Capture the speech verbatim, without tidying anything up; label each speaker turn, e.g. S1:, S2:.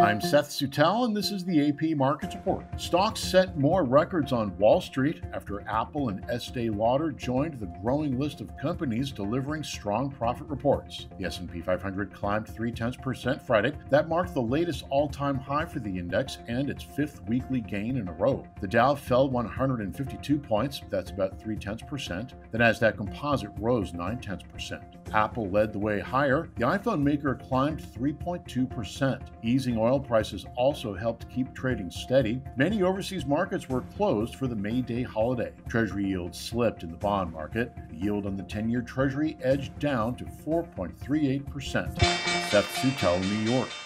S1: I'm Seth Sutel, and this is the A P Markets Report. Stocks set more records on Wall Street after Apple and Estee Lauder joined the growing list of companies delivering strong profit reports. The S and P five hundred climbed three tenths percent Friday. That marked the latest all-time high for the index and its fifth weekly gain in a row. The Dow fell one hundred fifty-two points, that's about three tenths percent. The Nasdaq Composite rose nine tenths percent. Apple led the way higher. The iPhone maker climbed three point two percent. Easing oil prices also helped keep trading steady. Many overseas markets were closed for the May Day holiday. Treasury yields slipped in the bond market. The yield on the ten-year Treasury edged down to four point three eight percent. Seth Sutel, New York.